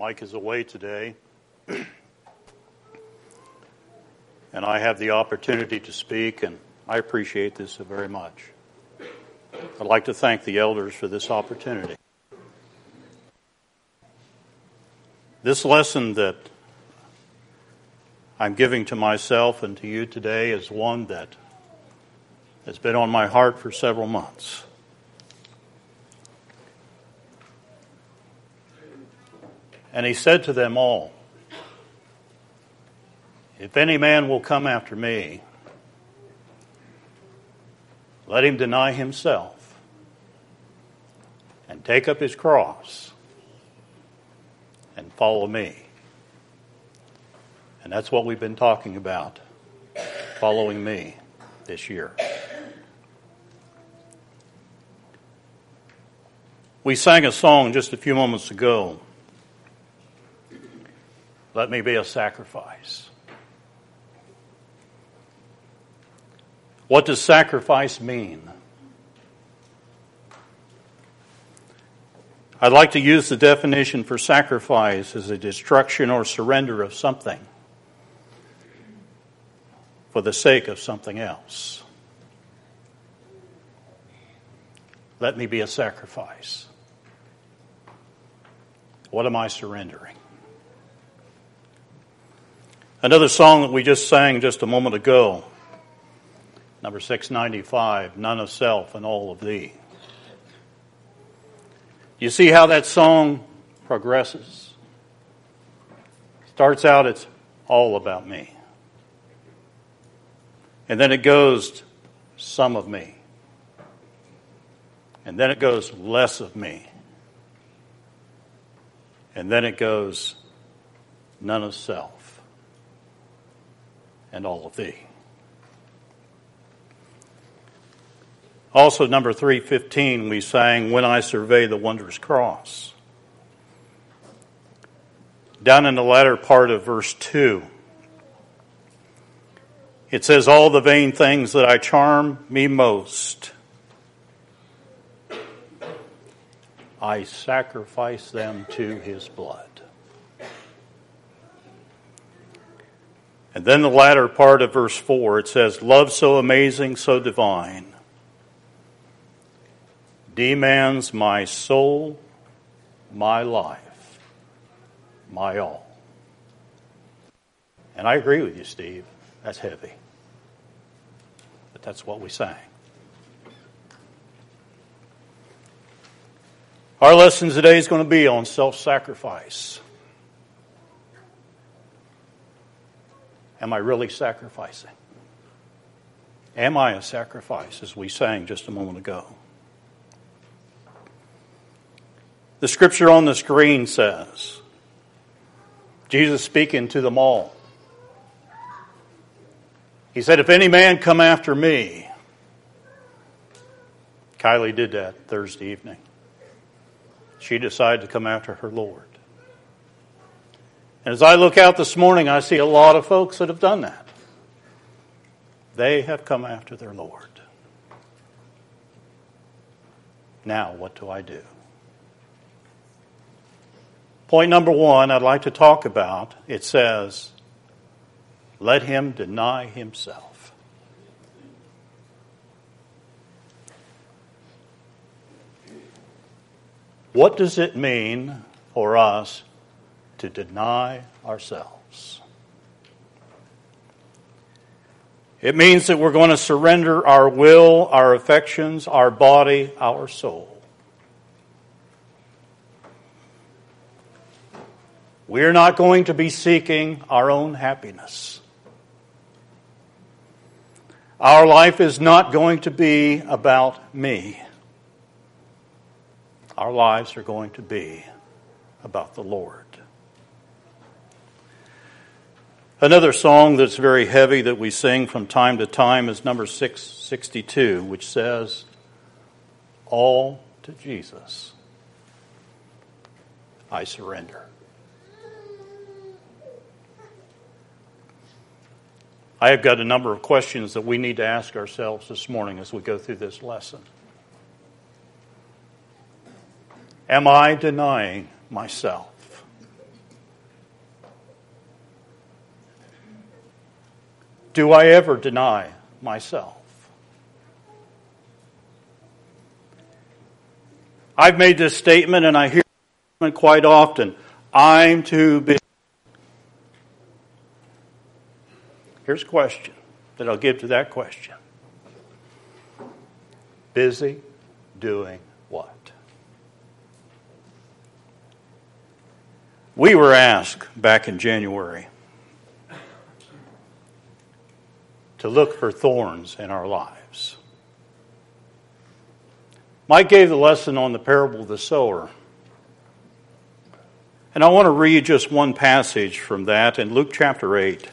Mike is away today, and I have the opportunity to speak, and I appreciate this very much. I'd like to thank the elders for this opportunity. This lesson that I'm giving to myself and to you today is one that has been on my heart for several months. And he said to them all, "If any man will come after me, let him deny himself and take up his cross and follow me." And that's what we've been talking about, following me this year. We sang a song just a few moments ago, "Let me be a sacrifice." What does sacrifice mean? I'd like to use the definition for sacrifice as a destruction or surrender of something for the sake of something else. Let me be a sacrifice. What am I surrendering? Another song that we just sang just a moment ago, number 695, "None of Self and All of Thee." You see how that song progresses? Starts out, it's all about me. And then it goes, some of me. And then it goes, less of me. And then it goes, none of self and all of thee. Also, number 315, we sang, "When I Survey the Wondrous Cross." Down in the latter part of verse 2, it says, "All the vain things that I charm me most, I sacrifice them to his blood." And then the latter part of verse 4, it says, "Love so amazing, so divine, demands my soul, my life, my all." And I agree with you, Steve. That's heavy. But that's what we sang. Our lesson today is going to be on self-sacrifice. Am I really sacrificing? Am I a sacrifice, as we sang just a moment ago? The scripture on the screen says, Jesus speaking to them all, he said, "If any man come after me," Kylie did that Thursday evening. She decided to come after her Lord. And as I look out this morning, I see a lot of folks that have done that. They have come after their Lord. Now, what do I do? Point number one I'd like to talk about, it says, let him deny himself. What does it mean for us to deny ourselves? It means that we're going to surrender our will, our affections, our body, our soul. We're not going to be seeking our own happiness. Our life is not going to be about me. Our lives are going to be about the Lord. Another song that's very heavy that we sing from time to time is number 662, which says, "All to Jesus I surrender." I have got a number of questions that we need to ask ourselves this morning as we go through this lesson. Am I denying myself? Do I ever deny myself? I've made this statement, and I hear it quite often. I'm too busy. Here's a question that I'll give to that question. Busy doing what? We were asked back in January to look for thorns in our lives. Mike gave the lesson on the parable of the sower. And I want to read just one passage from that in Luke chapter 8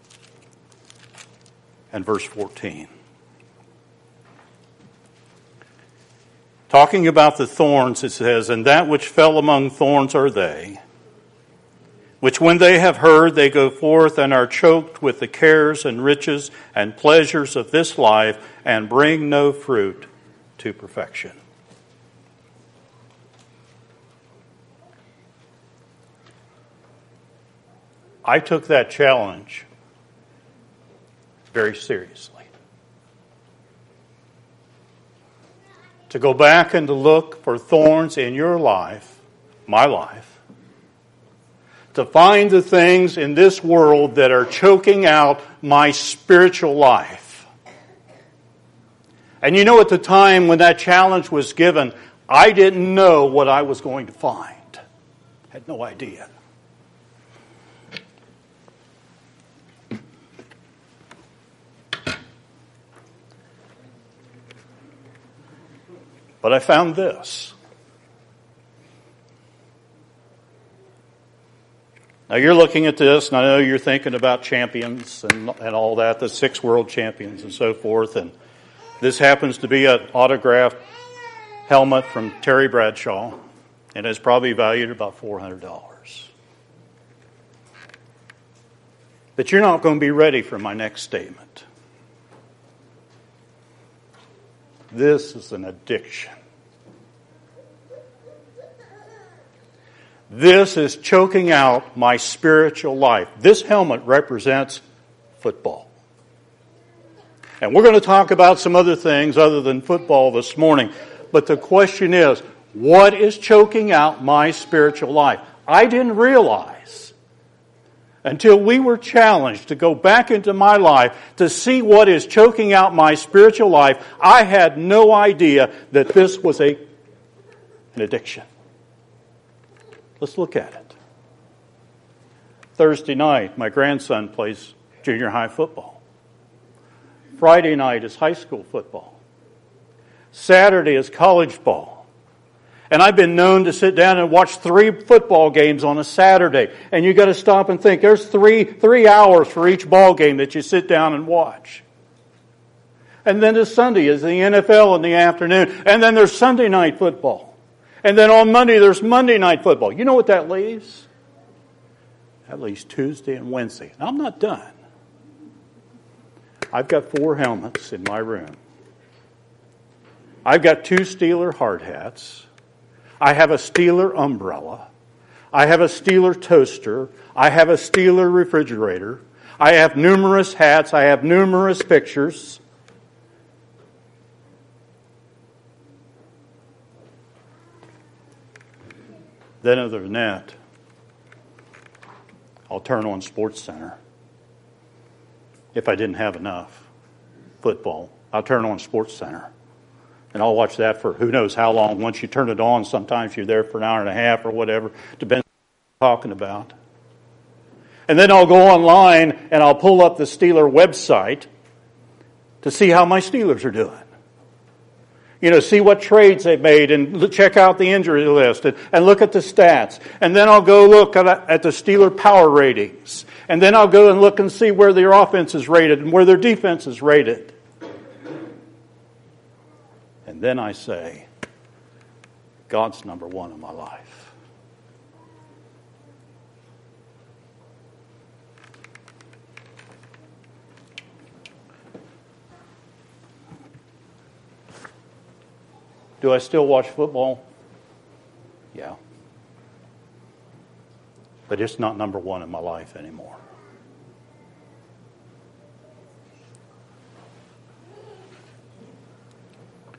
and verse 14. Talking about the thorns, it says, "And that which fell among thorns are they, which when they have heard, they go forth and are choked with the cares and riches and pleasures of this life, and bring no fruit to perfection." I took that challenge very seriously. To go back and to look for thorns in your life, my life, to find the things in this world that are choking out my spiritual life. And you know, at the time when that challenge was given, I didn't know what I was going to find. I had no idea. But I found this. Now you're looking at this, and I know you're thinking about champions and all that, the 6 world champions and so forth. And this happens to be an autographed helmet from Terry Bradshaw, and it's probably valued at about $400. But you're not going to be ready for my next statement. This is an addiction. This is choking out my spiritual life. This helmet represents football. And we're going to talk about some other things other than football this morning. But the question is, what is choking out my spiritual life? I didn't realize until we were challenged to go back into my life to see what is choking out my spiritual life. I had no idea that this was an addiction. Let's look at it. Thursday night, my grandson plays junior high football. Friday night is high school football. Saturday is college ball. And I've been known to sit down and watch 3 football games on a Saturday. And you got to stop and think, there's three hours for each ball game that you sit down and watch. And then this Sunday is the NFL in the afternoon. And then there's Sunday night football. And then on Monday there's Monday night football. You know what that leaves? That leaves Tuesday and Wednesday. And I'm not done. I've got 4 helmets in my room. I've got 2 Steeler hard hats. I have a Steeler umbrella. I have a Steeler toaster. I have a Steeler refrigerator. I have numerous hats. I have numerous pictures. Then other than that, I'll turn on SportsCenter. If I didn't have enough football, I'll turn on SportsCenter. And I'll watch that for who knows how long. Once you turn it on, sometimes you're there for an hour and a half or whatever. Depends on what you're talking about. And then I'll go online and I'll pull up the Steeler website to see how my Steelers are doing. You know, see what trades they've made and check out the injury list and look at the stats. And then I'll go look at the Steeler power ratings. And then I'll go and look and see where their offense is rated and where their defense is rated. And then I say, God's number one in my life. Do I still watch football? Yeah. But it's not number one in my life anymore.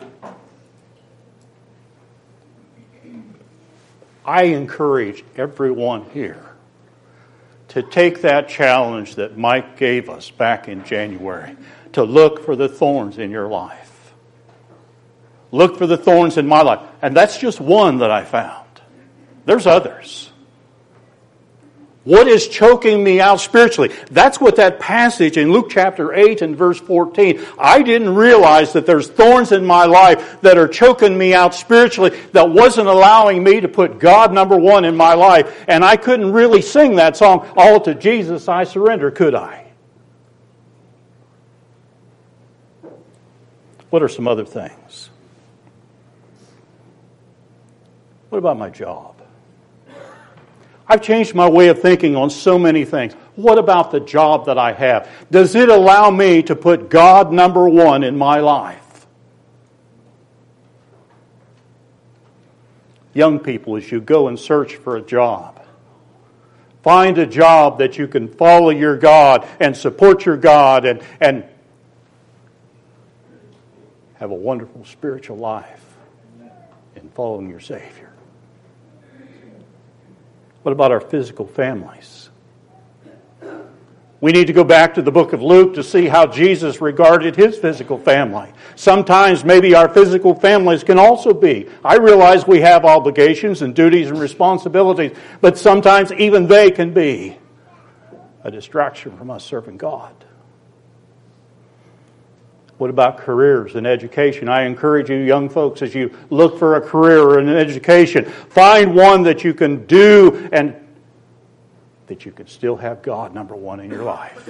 I encourage everyone here to take that challenge that Mike gave us back in January, to look for the thorns in your life. Look for the thorns in my life. And that's just one that I found. There's others. What is choking me out spiritually? That's what that passage in Luke chapter 8 and verse 14. I didn't realize that there's thorns in my life that are choking me out spiritually, that wasn't allowing me to put God number one in my life. And I couldn't really sing that song, All to Jesus I Surrender, could I? What are some other things? What about my job? I've changed my way of thinking on so many things. What about the job that I have? Does it allow me to put God number one in my life? Young people, as you go and search for a job, find a job that you can follow your God and support your God and have a wonderful spiritual life in following your Savior. What about our physical families? We need to go back to the book of Luke to see how Jesus regarded his physical family. Sometimes maybe our physical families can also be. I realize we have obligations and duties and responsibilities, but sometimes even they can be a distraction from us serving God. What about careers and education? I encourage you, young folks, as you look for a career or an education, find one that you can do and that you can still have God number one in your life.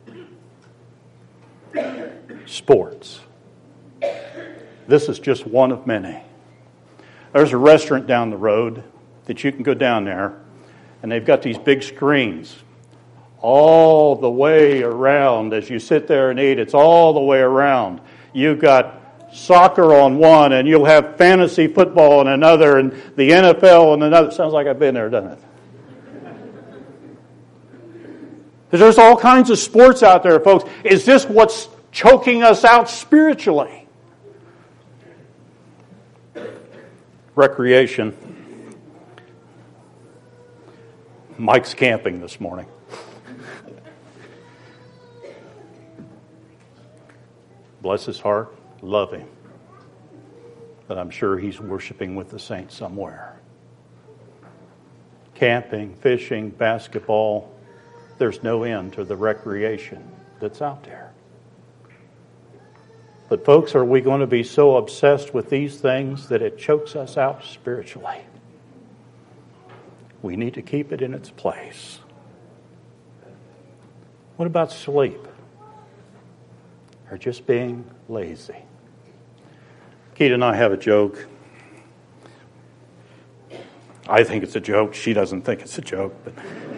Sports. This is just one of many. There's a restaurant down the road that you can go down there, and they've got these big screens all the way around. As you sit there and eat, it's all the way around. You've got soccer on one, and you'll have fantasy football on another, and the NFL on another. Sounds like I've been there, doesn't it? There's all kinds of sports out there, folks. Is this what's choking us out spiritually? Recreation. Mike's camping this morning. Bless his heart, love him. But I'm sure he's worshiping with the saints somewhere. Camping, fishing, basketball, there's no end to the recreation that's out there. But folks, are we going to be so obsessed with these things that it chokes us out spiritually? We need to keep it in its place. What about sleep? Or just being lazy? Keita and I have a joke. I think it's a joke. She doesn't think it's a joke. But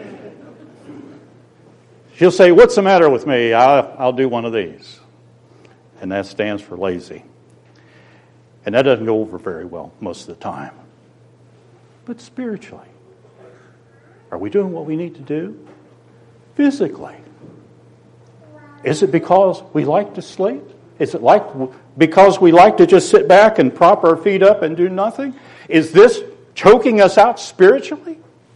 she'll say, "What's the matter with me? I'll do one of these." And that stands for lazy. And that doesn't go over very well most of the time. But spiritually, are we doing what we need to do? Physically, is it because we like to sleep? Is it because we like to just sit back and prop our feet up and do nothing? Is this choking us out spiritually?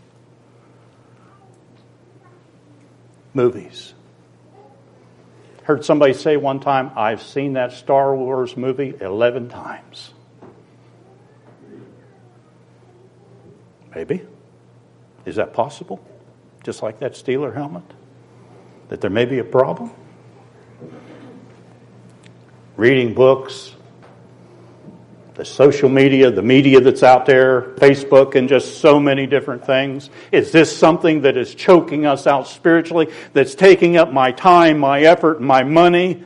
Movies. Heard somebody say one time, I've seen that Star Wars movie 11 times. Maybe. Is that possible? Just like that Steeler helmet? That there may be a problem? Reading books, the social media, the media that's out there, Facebook, and just so many different things. Is this something that is choking us out spiritually, that's taking up my time, my effort, my money?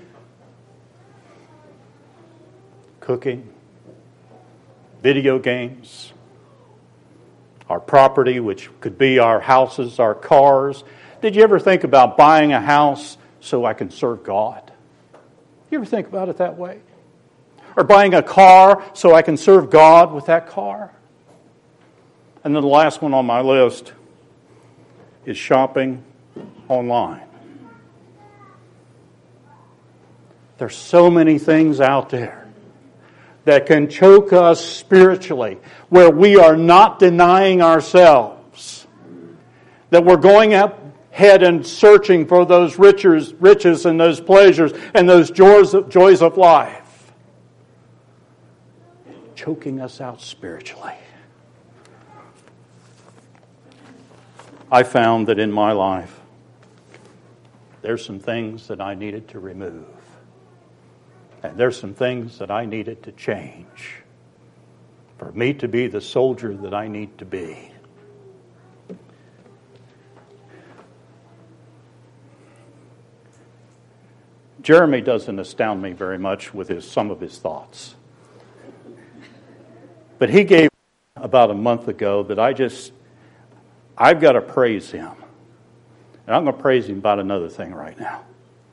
Cooking, video games, our property, which could be our houses, our cars. Did you ever think about buying a house so I can serve God? You ever think about it that way? Or buying a car so I can serve God with that car? And then the last one on my list is shopping online. There's so many things out there that can choke us spiritually, where we are not denying ourselves, that we're going ahead and searching for those riches and those pleasures and those joys of life, choking us out spiritually. I found that in my life, there's some things that I needed to remove. And there's some things that I needed to change for me to be the soldier that I need to be. Jeremy doesn't astound me very much with some of his thoughts. But he gave about a month ago that I've got to praise him. And I'm going to praise him about another thing right now.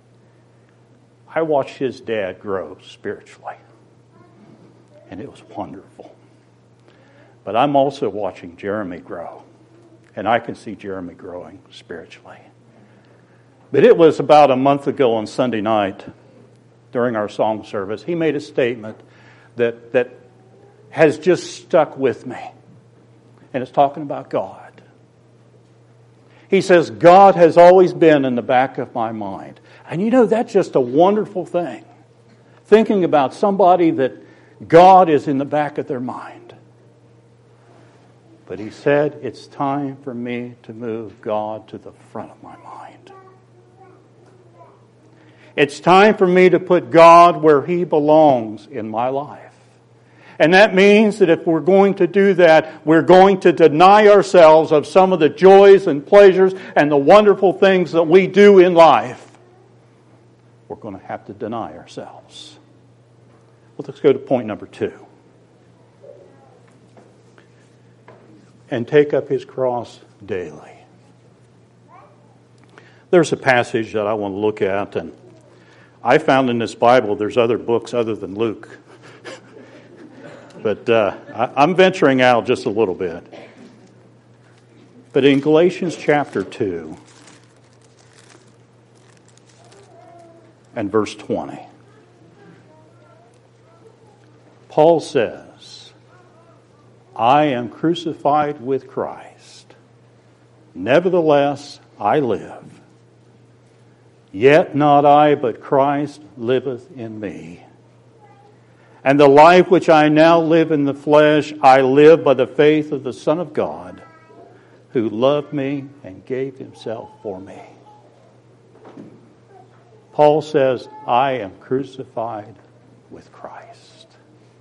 I watched his dad grow spiritually. And it was wonderful. But I'm also watching Jeremy grow. And I can see Jeremy growing spiritually. But it was about a month ago on Sunday night, during our song service, he made a statement that has just stuck with me. And it's talking about God. He says, God has always been in the back of my mind. And you know, that's just a wonderful thing. Thinking about somebody that God is in the back of their mind. But he said, it's time for me to move God to the front of my mind. It's time for me to put God where He belongs in my life. And that means that if we're going to do that, we're going to deny ourselves of some of the joys and pleasures and the wonderful things that we do in life. We're going to have to deny ourselves. Well, let's go to point number 2. And take up His cross daily. There's a passage that I want to look at, and I found in this Bible there's other books other than Luke. But I'm venturing out just a little bit. But in Galatians chapter 2 and verse 20, Paul says, I am crucified with Christ. Nevertheless, I live. Yet not I, but Christ liveth in me. And the life which I now live in the flesh, I live by the faith of the Son of God, who loved me and gave Himself for me. Paul says, I am crucified with Christ.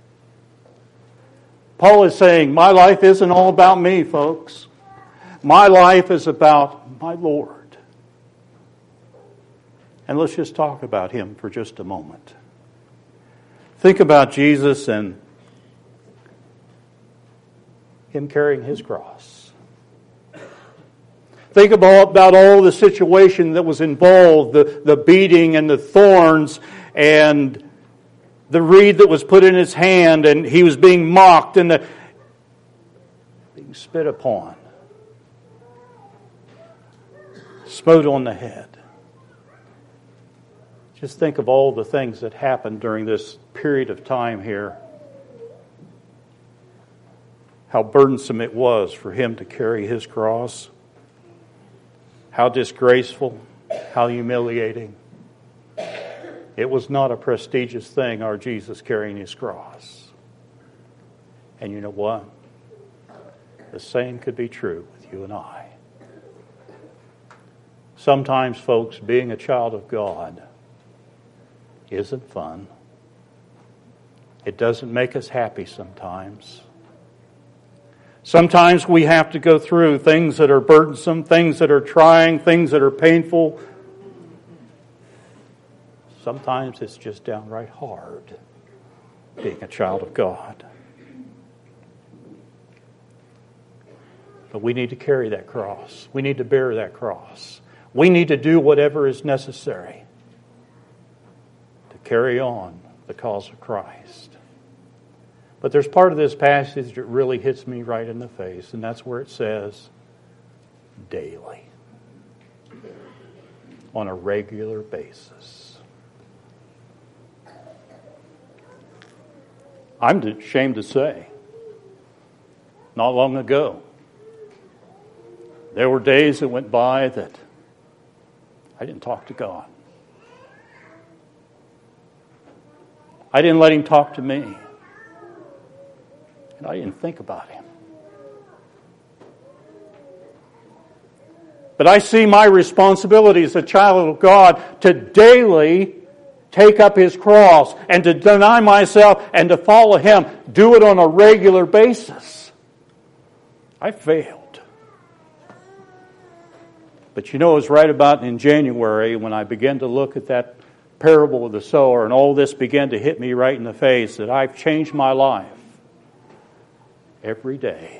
Paul is saying, my life isn't all about me, folks. My life is about my Lord. And let's just talk about Him for just a moment. Think about Jesus and Him carrying His cross. Think about all the situation that was involved, the beating and the thorns and the reed that was put in His hand, and He was being mocked and being spit upon, smote on the head. Just think of all the things that happened during this period of time here. How burdensome it was for Him to carry His cross. How disgraceful. How humiliating. It was not a prestigious thing, our Jesus carrying His cross. And you know what? The same could be true with you and I. Sometimes, folks, being a child of God isn't fun. It doesn't make us happy sometimes. Sometimes we have to go through things that are burdensome, things that are trying, things that are painful. Sometimes it's just downright hard being a child of God. But we need to carry that cross. We need to bear that cross. We need to do whatever is necessary carry on the cause of Christ. But there's part of this passage that really hits me right in the face, and that's where it says, daily. On a regular basis. I'm ashamed to say, not long ago, there were days that went by that I didn't talk to God. I didn't let Him talk to me. And I didn't think about Him. But I see my responsibility as a child of God to daily take up His cross and to deny myself and to follow Him. Do it on a regular basis. I failed. But you know, it was right about in January when I began to look at that parable of the sower and all this began to hit me right in the face that I've changed my life. Every day,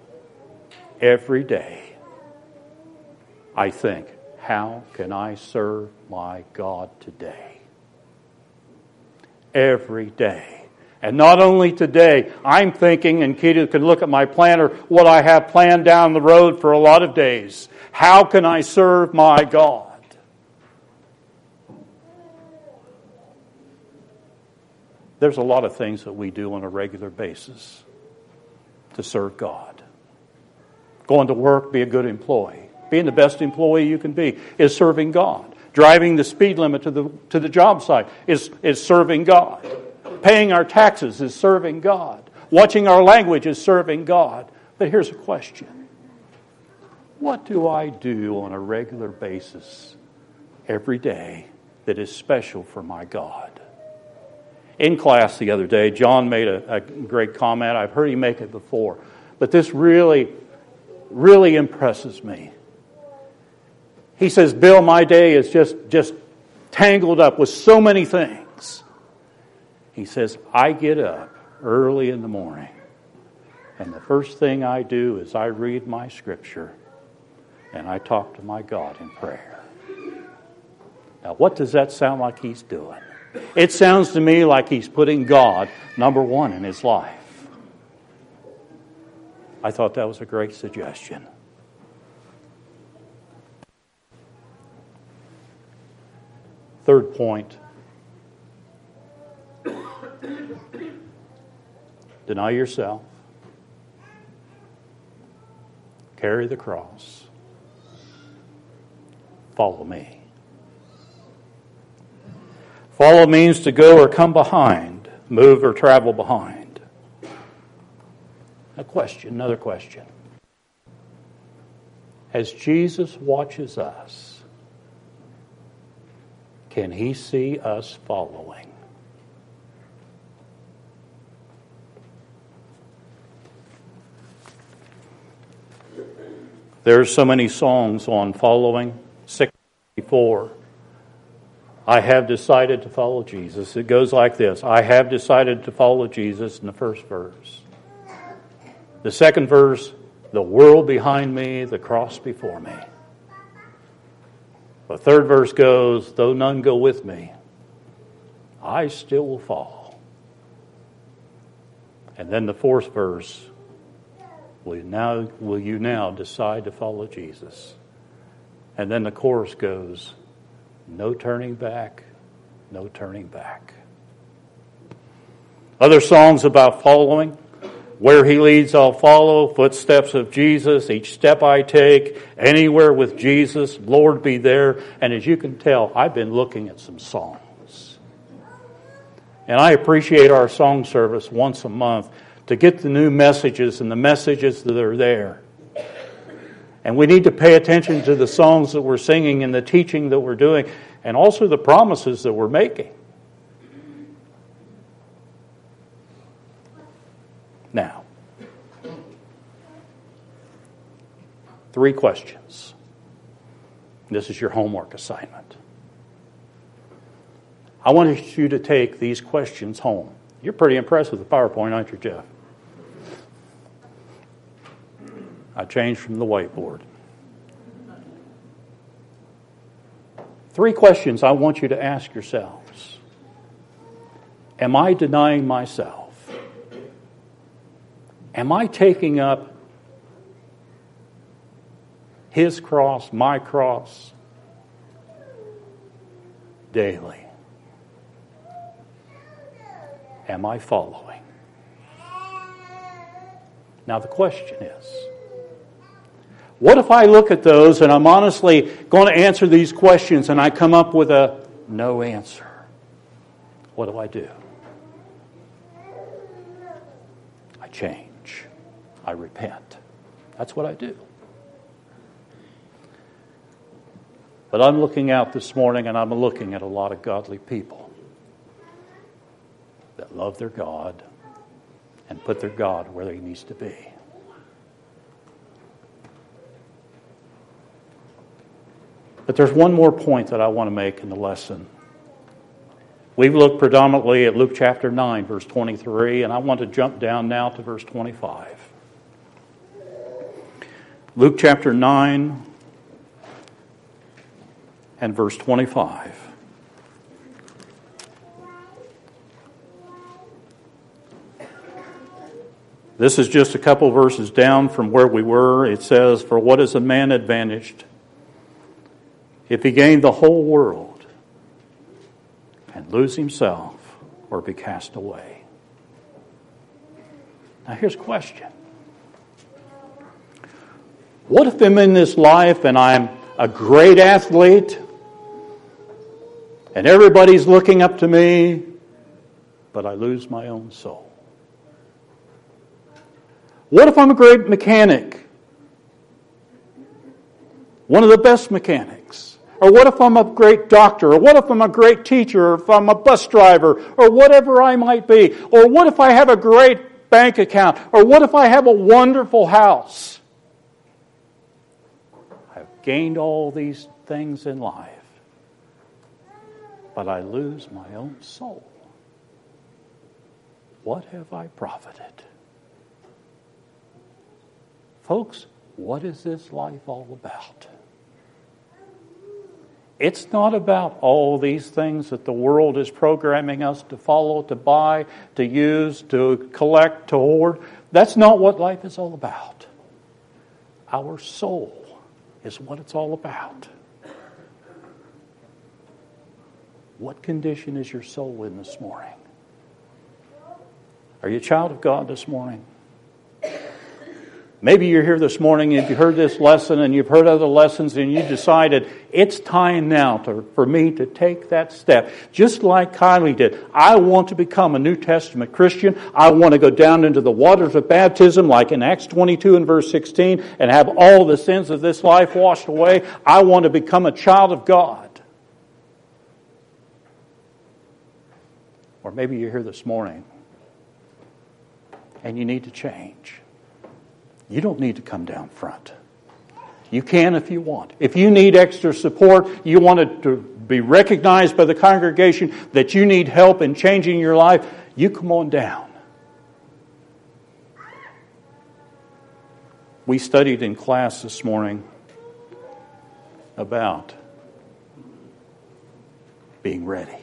I think, how can I serve my God today? Every day. And not only today, I'm thinking, and Keita can look at my planner, what I have planned down the road for a lot of days. How can I serve my God? There's a lot of things that we do on a regular basis to serve God. Going to work, be a good employee. Being the best employee you can be is serving God. Driving the speed limit to the job site is serving God. Paying our taxes is serving God. Watching our language is serving God. But here's a question. What do I do on a regular basis every day that is special for my God? In class the other day, John made a great comment. I've heard him make it before. But this really, really impresses me. He says, Bill, my day is just tangled up with so many things. He says, I get up early in the morning, and the first thing I do is I read my scripture, and I talk to my God in prayer. Now, what does that sound like he's doing? It sounds to me like he's putting God number one in his life. I thought that was a great suggestion. Third point. Deny yourself. Carry the cross. Follow me. Follow means to go or come behind, move or travel behind. Another question. As Jesus watches us, can He see us following? There's so many songs on following. 64. I have decided to follow Jesus. It goes like this. I have decided to follow Jesus in the first verse. The second verse, the world behind me, the cross before me. The third verse goes, though none go with me, I still will follow. And then the fourth verse, will you now decide to follow Jesus? And then the chorus goes, no turning back, no turning back. Other songs about following. Where He leads, I'll follow. Footsteps of Jesus. Each step I take. Anywhere with Jesus. Lord, be there. And as you can tell, I've been looking at some songs. And I appreciate our song service once a month to get the new messages and the messages that are there. And we need to pay attention to the songs that we're singing and the teaching that we're doing, and also the promises that we're making. Now, 3 questions. This is your homework assignment. I want you to take these questions home. You're pretty impressed with the PowerPoint, aren't you, Jeff? I changed from the whiteboard. 3 questions I want you to ask yourselves. Am I denying myself? Am I taking up His cross, my cross, daily? Am I following? Now the question is, what if I look at those and I'm honestly going to answer these questions and I come up with a no answer? What do? I change. I repent. That's what I do. But I'm looking out this morning and I'm looking at a lot of godly people that love their God and put their God where He needs to be. But there's one more point that I want to make in the lesson. We've looked predominantly at Luke chapter 9, verse 23, and I want to jump down now to verse 25. Luke chapter 9 and verse 25. This is just a couple verses down from where we were. It says, "For what is a man advantaged if he gained the whole world and lose himself or be cast away?" Now here's a question. What if I'm in this life and I'm a great athlete and everybody's looking up to me, but I lose my own soul? What if I'm a great mechanic? One of the best mechanics. Or what if I'm a great doctor? Or what if I'm a great teacher? Or if I'm a bus driver? Or whatever I might be? Or what if I have a great bank account? Or what if I have a wonderful house? I've gained all these things in life, but I lose my own soul. What have I profited? Folks, what is this life all about? It's not about all these things that the world is programming us to follow, to buy, to use, to collect, to hoard. That's not what life is all about. Our soul is what it's all about. What condition is your soul in this morning? Are you a child of God this morning? Maybe you're here this morning and you've heard this lesson and you've heard other lessons and you decided it's time now for me to take that step. Just like Kylie did. I want to become a New Testament Christian. I want to go down into the waters of baptism like in Acts 22 and verse 16 and have all the sins of this life washed away. I want to become a child of God. Or maybe you're here this morning and you need to change. You don't need to come down front. You can if you want. If you need extra support, you want it to be recognized by the congregation that you need help in changing your life, you come on down. We studied in class this morning about being ready.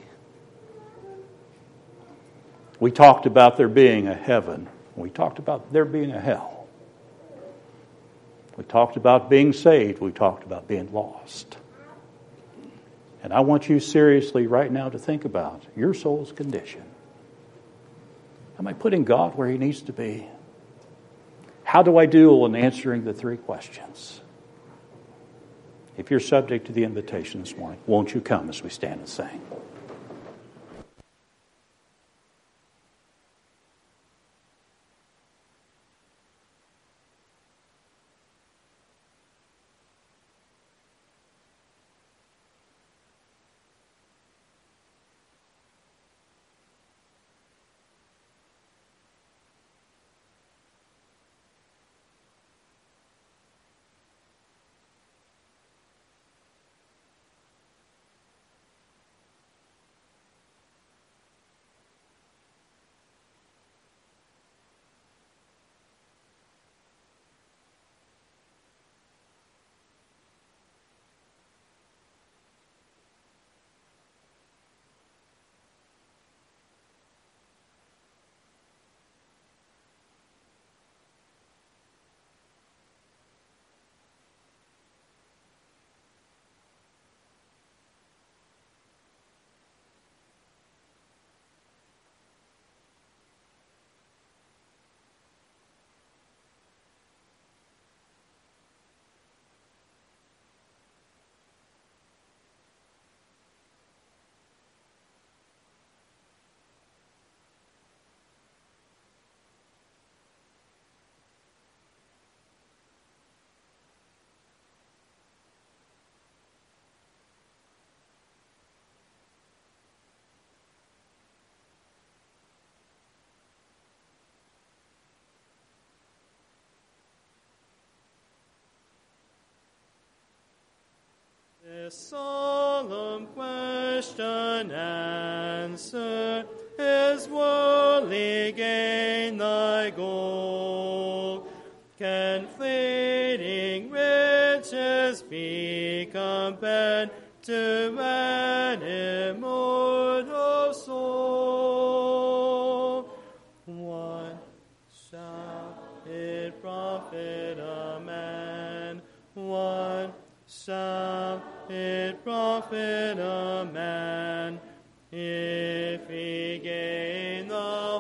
We talked about there being a heaven. We talked about there being a hell. We talked about being saved. We talked about being lost. And I want you seriously right now to think about your soul's condition. Am I putting God where He needs to be? How do I do in answering the three questions? If you're subject to the invitation this morning, won't you come as we stand and sing? This solemn question answer, is worldly gain thy goal? Can fleeting riches be compared to an immortal soul? What shall it profit a man? What shall it profit a man if he gain the